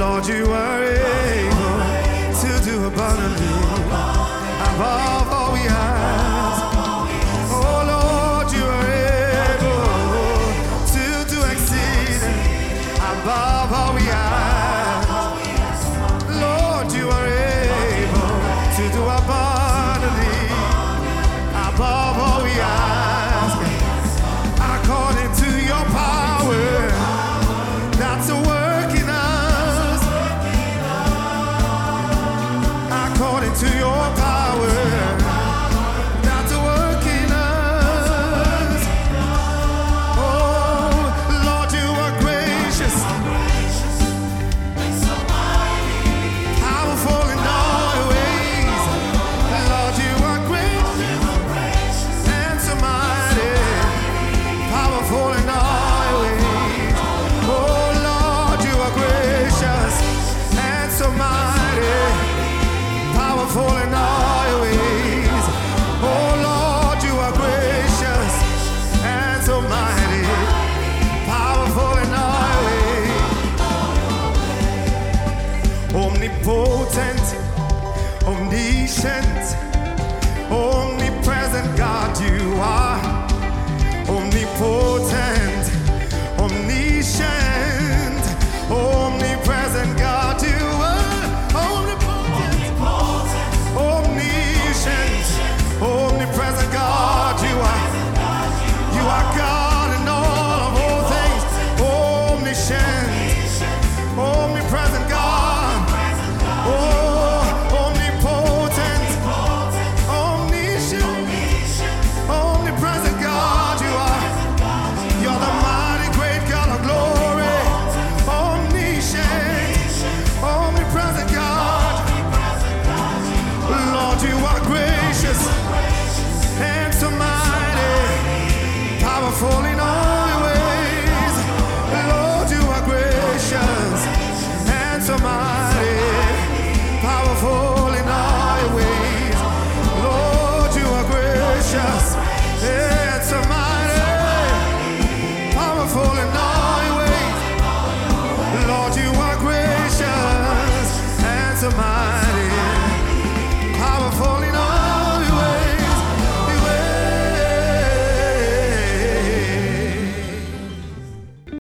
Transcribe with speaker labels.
Speaker 1: Lord, you are able to do abundantly above all we ask. Oh Lord, you are able to do exceeding above all we ask. Lord, you are able to do abundantly above all we ask, according to your power that's a work in us, according to your power that's a work in us. Oh Lord, you are gracious, powerful in all your ways. Lord, you are great and so mighty, powerful in all your ways. Oh Lord, you are gracious and so mighty, powerful in all your ways. Oh Lord, you are gracious and so mighty, powerful in all your ways. Omnipotent, omniscient, omnipresent God you are. Omnipotent, omniscient, omnipresent God you are. Omnipotent, omniscient, omnipresent God you are. You are God in all of all things. Omniscient, omnipresent God. Oh, omnipotent, omniscient, omnipresent God you are. You're the mighty great God of glory. Omniscient, omnipresent God. Lord, you are gracious and so mighty, powerful in all your ways. Lord, you are gracious and so mighty, powerful in all your ways. Lord, you are gracious and so mighty, powerful in all